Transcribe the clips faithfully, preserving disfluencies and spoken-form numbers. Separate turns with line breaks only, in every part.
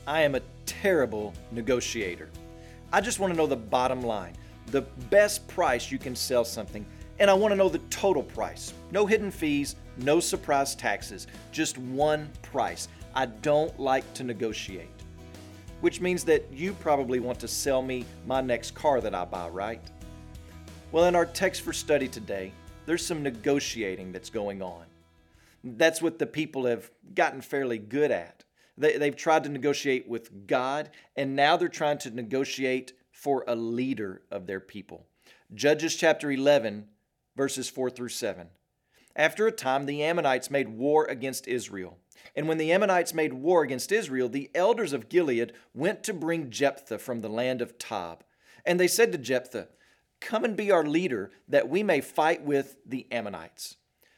I am a terrible negotiator. I just want to know the bottom line, the best price you can sell something, and I want to know the total price. No hidden fees, no surprise taxes, just one price. I don't like to negotiate. Which means that you probably want to sell me my next car that I buy, right? Well, in our text for study today, there's some negotiating that's going on. That's what the people have gotten fairly good at. They, they've tried to negotiate with God, and now they're trying to negotiate for a leader of their people. Judges chapter eleven, verses four through seven. After a time, the Ammonites made war against Israel. And when the Ammonites made war against Israel, the elders of Gilead went to bring Jephthah from the land of Tob. And they said to Jephthah, "Come and be our leader, that we may fight with the Ammonites."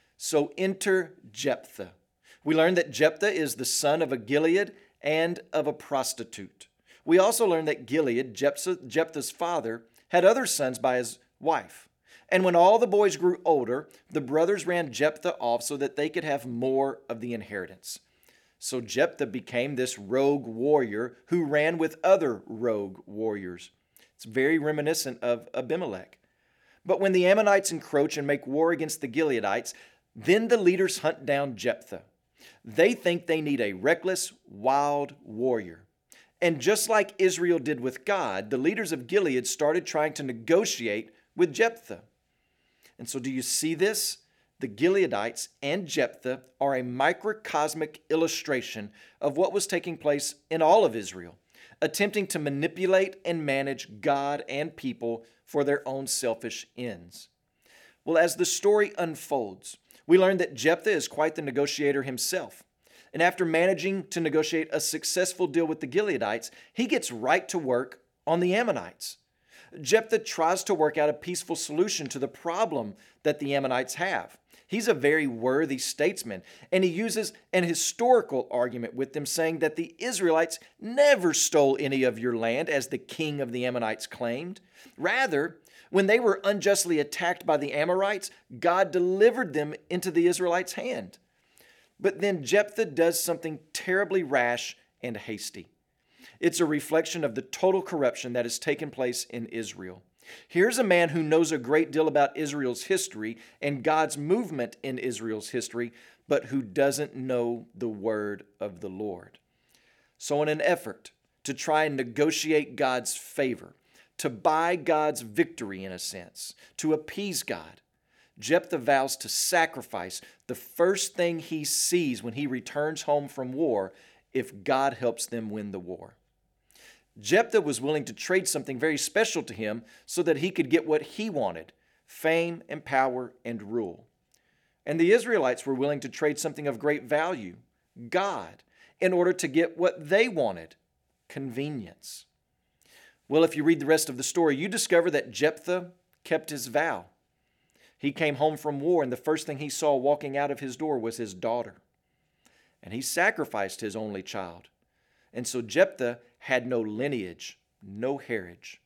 So enter Jephthah. We learn that Jephthah is the son of a Gilead and of a prostitute. We also learn that Gilead, Jephthah's father, had other sons by his wife. And when all the boys grew older, the brothers ran Jephthah off so that they could have more of the inheritance. So Jephthah became this rogue warrior who ran with other rogue warriors. It's very reminiscent of Abimelech. But when the Ammonites encroach and make war against the Gileadites, then the leaders hunt down Jephthah. They think they need a reckless, wild warrior. And just like Israel did with God, the leaders of Gilead started trying to negotiate with Jephthah. And so do you see this? The Gileadites and Jephthah are a microcosmic illustration of what was taking place in all of Israel, attempting to manipulate and manage God and people for their own selfish ends. Well, as the story unfolds, we learn that Jephthah is quite the negotiator himself. And after managing to negotiate a successful deal with the Gileadites, he gets right to work on the Ammonites. Jephthah tries to work out a peaceful solution to the problem that the Ammonites have. He's a very worthy statesman, and he uses an historical argument with them, saying that the Israelites never stole any of your land, as the king of the Ammonites claimed. Rather, when they were unjustly attacked by the Amorites, God delivered them into the Israelites' hand. But then Jephthah does something terribly rash and hasty. It's a reflection of the total corruption that has taken place in Israel. Here's a man who knows a great deal about Israel's history and God's movement in Israel's history, but who doesn't know the word of the Lord. So in an effort to try and negotiate God's favor, to buy God's victory in a sense, to appease God, Jephthah vows to sacrifice the first thing he sees when he returns home from war if God helps them win the war. Jephthah was willing to trade something very special to him so that he could get what he wanted, fame and power and rule. And the Israelites were willing to trade something of great value, God, in order to get what they wanted, convenience. Well, if you read the rest of the story, you discover that Jephthah kept his vow. He came home from war, and the first thing he saw walking out of his door was his daughter. And he sacrificed his only child. And so Jephthah had no lineage, no heritage.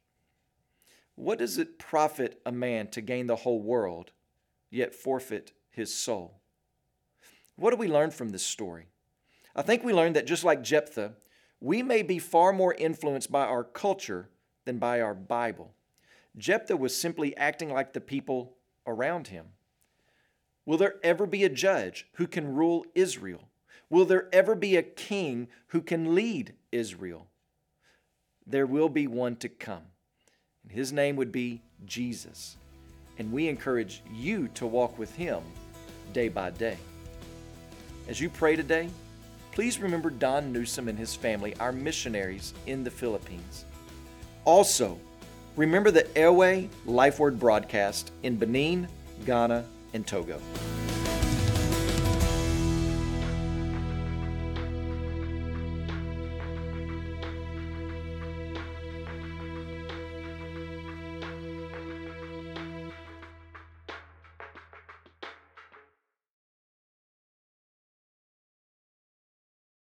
What does it profit a man to gain the whole world, yet forfeit his soul? What do we learn from this story? I think we learn that just like Jephthah, we may be far more influenced by our culture than by our Bible. Jephthah was simply acting like the people around him. Will there ever be a judge who can rule Israel? Will there ever be a king who can lead Israel? There will be one to come. And his name would be Jesus. And we encourage you to walk with him day by day. As you pray today, please remember Don Newsom and his family, our missionaries in the Philippines. Also, remember the Airway Life Word broadcast in Benin, Ghana, and Togo.